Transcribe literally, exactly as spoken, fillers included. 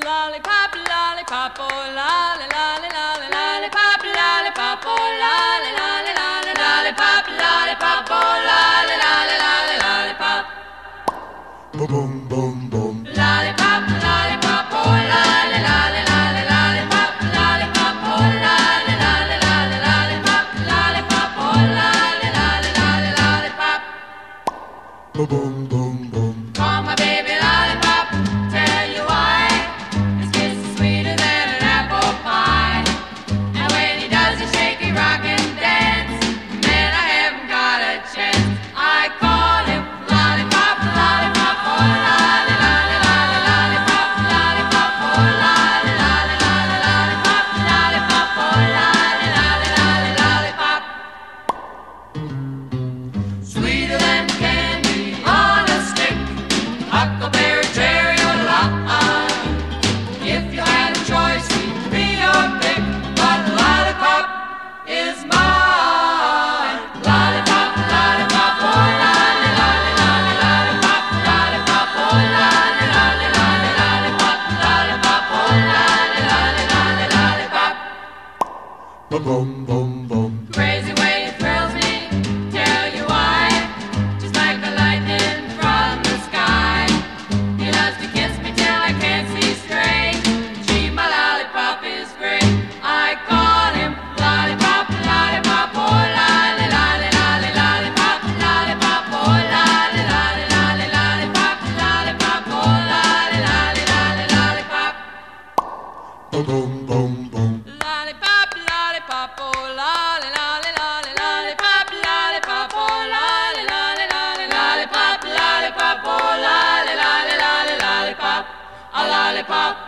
lollipop, lollipop, oh lolly, lolly, lolly, lollipop, lollipop, oh lolly, lolly, lolly, lollipop, lollipop, oh lolly, lolly, lolly, lollipop. Boom, boom, boom, boom. Lollipop, lollipop, oh lolly, lolly, lolly, lollipop, lollipop, oh lolly, lolly, lolly, lollipop, lollipop, oh lolly, lolly, lolly, lollipop. Boom, boom, boom, boom. Call my baby lollipop, tell you why. His kiss is sweeter than an apple pie. And when he does a shaky rock and dance, man, I haven't got a chance. I call him lollipop, lollipop, oh lolly, lolly, lolly, lollipop, lollipop, oh lolly, lolly, lolly, lollipop, lollipop, oh lolly, lolly, lolly, lollipop. Sweeter than candy on a stick, huckleberry, cherry, or lime. If you had a choice, he'd be your pick, but lollipop is mine. Lollipop, lollipop, oh lolly, lolly, lolly, lollipop, lollipop, oh lolly, lolly, lolly, lollipop, lollipop, oh lolly, lolly, lolly, lollipop. Boom, boom, boom, boom. Crazy way it thrills me, tell you why. Just like the lightning from the sky. He loves to kiss me till I can't see straight. Gee, my lollipop is great. I call him lollipop, lollipop, oh lolly, lolly, lolly, lollipop, lollipop, oh lolly, lolly, lolly, lollipop, lollipop, oh lolly, lolly, lolly, lollipop. Boom, boom, boom, boom. Lollipop, lollipop, oh lolly, lolly, lolly, lollipop, lollipop, oh lolly, lolly, lolly, lollipop, lollipop, oh lolly, lolly, lolly, lollipop, a lollipop.